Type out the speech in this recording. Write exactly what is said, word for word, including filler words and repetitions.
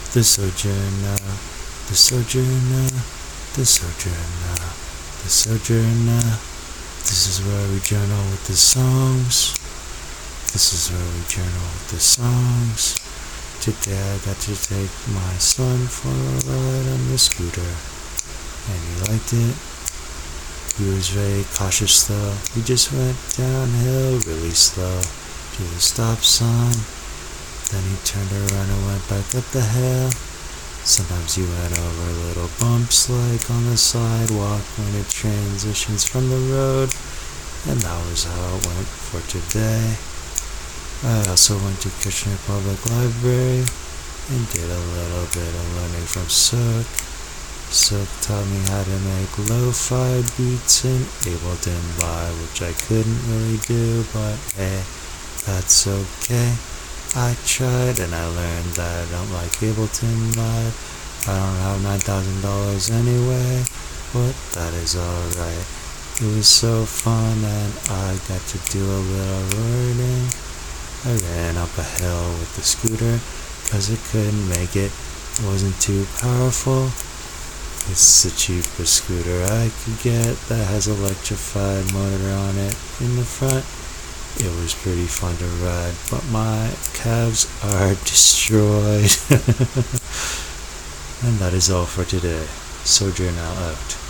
The Sojourner, the Sojourner, the Sojourner, the Sojourner. This is where we journal with the songs. This is where we journal with the songs. Today I got to take my son for a ride on the scooter, and he liked it. He was very cautious though. He just went downhill really slow to the stop sign. Then he turned around and went back up the hill. Sometimes he went over little bumps like on the sidewalk when it transitions from the road. And that was how it went for today. I also went to Kitchener Public Library and did a little bit of learning from Sook. Sook taught me how to make lo-fi beats in Ableton Live, which I couldn't really do, but hey, that's okay. I tried and I learned that I don't like Ableton Live. I don't have nine thousand dollars anyway, but that is alright. It was so fun and I got to do a little riding. I ran up a hill with the scooter cause it couldn't make it. It wasn't too powerful. It's the cheapest scooter I could get that has an electrified motor on it in the front. It was pretty fun to ride, but my calves are destroyed. And that is all for today. Sojourner out.